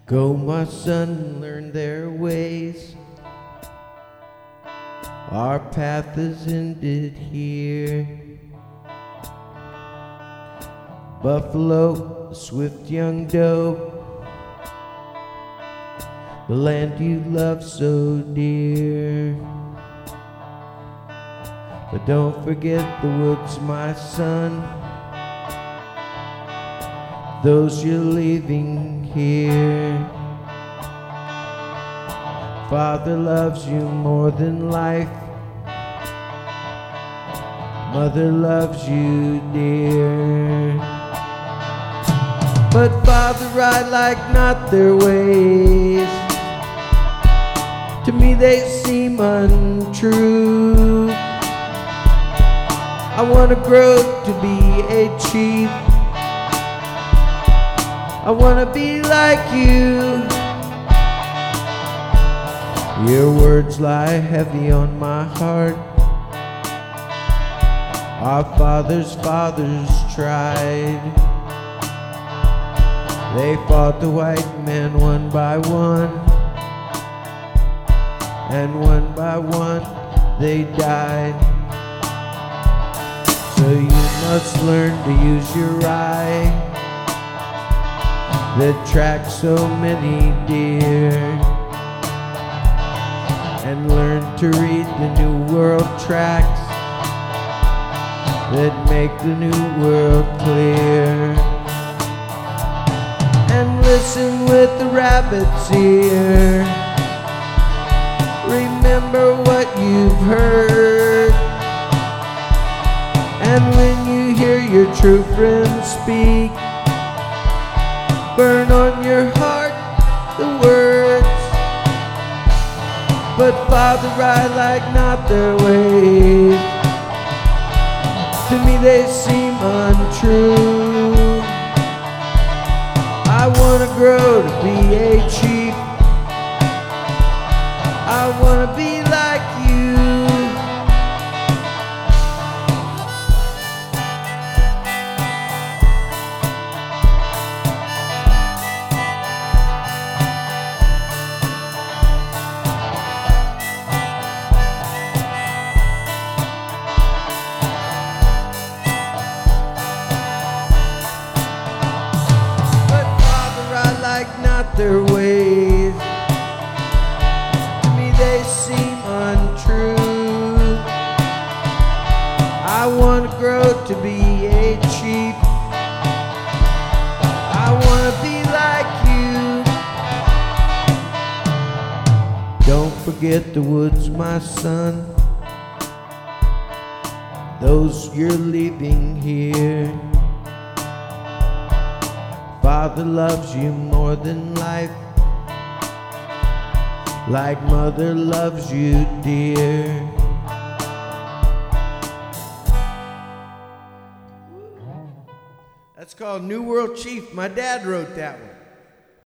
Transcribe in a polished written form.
Go, my son, learn their ways. Our path is ended here. Buffalo, swift young doe, the land you love so dear. But don't forget the woods, my son, those you're leaving here. Father loves you more than life, mother loves you dear. But father, I like not their ways. To me they seem untrue. I want to grow to be a chief. I want to be like you. Your words lie heavy on my heart. Our fathers' fathers tried. They fought the white men one by one, and one by one they died. So you must learn to use your eye that tracks so many deer, and learn to read the New World tracks that make the New World clear. And listen with the rabbit's ear. Remember what you've heard. And when you hear your true friends speak, burn on your heart the words. But Father, I like not their ways. To me they seem untrue. I want to grow to be a chief. I want to be like you. Like not their ways. To me they seem untrue. I want to grow to be a chief. I want to be like you. Don't forget the woods, my son, those you're leaving here. Father loves you more than life, like mother loves you dear. That's called New World Chief. My dad wrote that one.